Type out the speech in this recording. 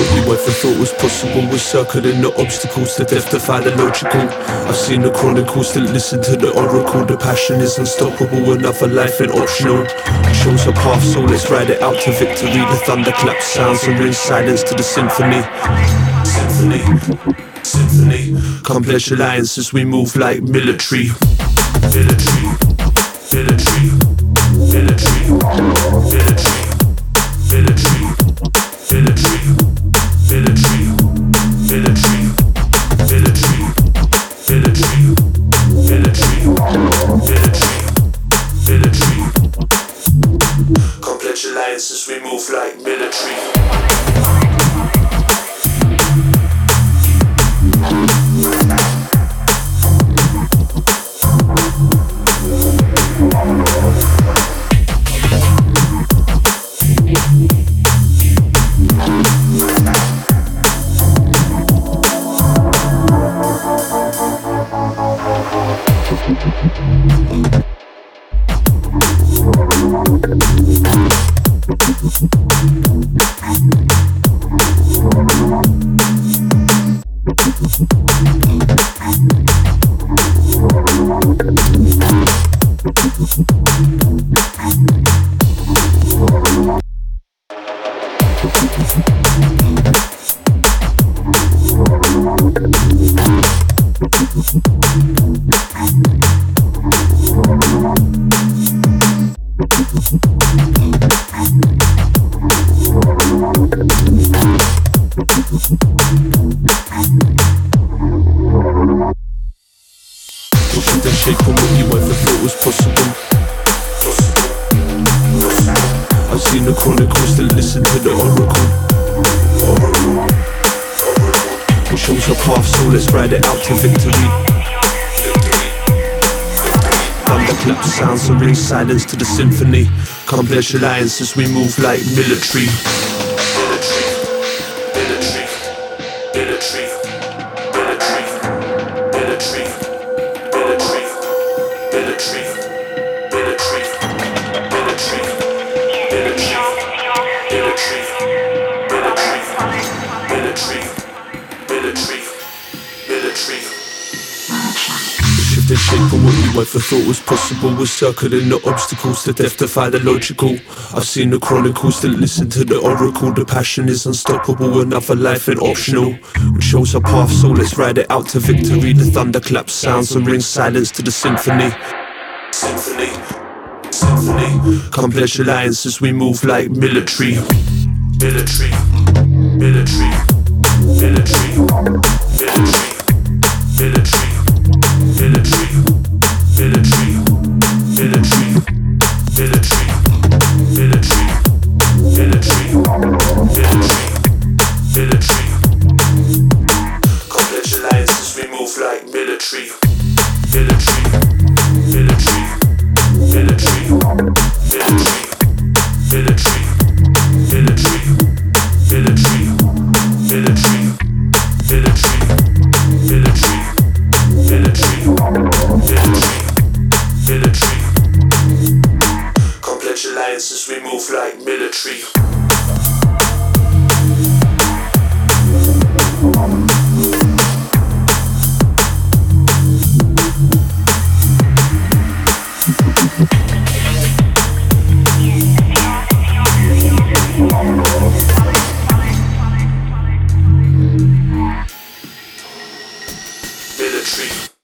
what you ever thought was possible. We're circling the obstacles, the death defy the logical. I've seen the chronicles, still listen to the oracle. The passion is unstoppable, another life ain't optional. It shows a path, so let's ride it out to victory. The thunderclap sounds and ring silence to the symphony. Symphony, symphony. Come pledge alliance as we move like military. Military, military, military, military, military, military, military, military, military, military, military, military. Come pledge alliance as we move like military. Shift and shape from what you ever thought was possible. I've seen the chronicles, still listen to the oracle. It shows a path, so let's ride it out to victory. Thunderclap sounds and ring silence to the symphony. Come pledge alliance as we move like military. Shift and shape from what you ever thought was possible. We're circling the obstacles, the death defy the logical. I've seen the chronicles, still listen to the oracle. The passion is unstoppable, another life ain't optional. It shows a path, so let's ride it out to victory. The thunderclap sounds and ring silence to the symphony. Symphony, symphony. Come pledge alliance as we move like military. Military, military, military, military, military, military, military, military, military, military, military, military. Come pledge alliance as we move like military. Military, military, military, military, military, military, military, military, military, military, military, military. Come pledge alliance as we move like military. Military.